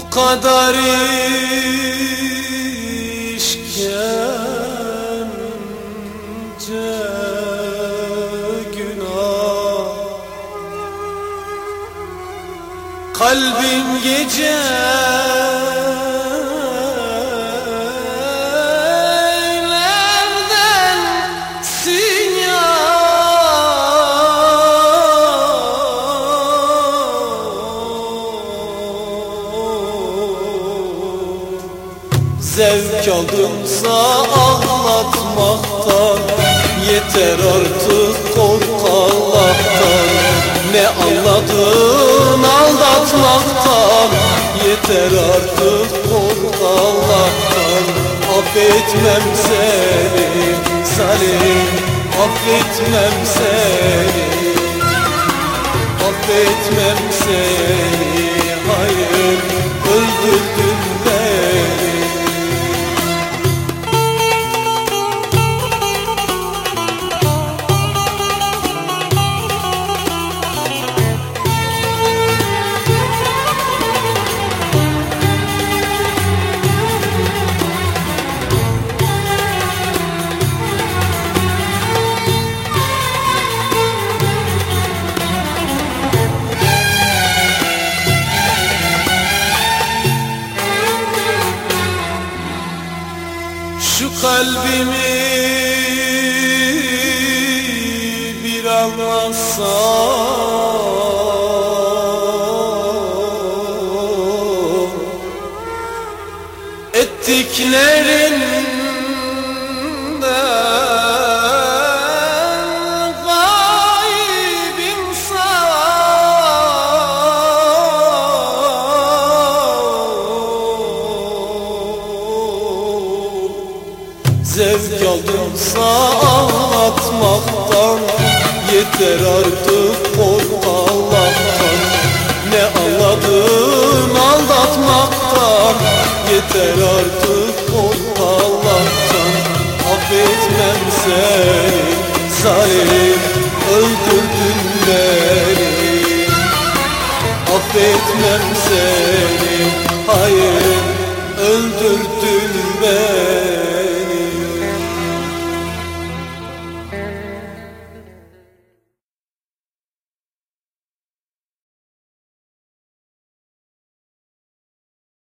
Bu kadar işkence günah, kalbim gecelerden zevk aldımsa ağlatmaktan, yeter artık kork Allah'tan. Ne anladın aldatmaktan, yeter artık kork Allah'tan. Affetmem seni zalim, affetmem seni, affetmem seni, hayır öldürdün beni. Şu kalbimi bir anlasam, ettiklerinden gayb insan. Zevk aldımsa ağlatmaktan, yeter artık kork Allah'tan. Ne anladın aldatmaktan, yeter artık kork Allah'tan. Affetmem seni zalim, öldürdün beni. Affetmem seni, hayır öldürdün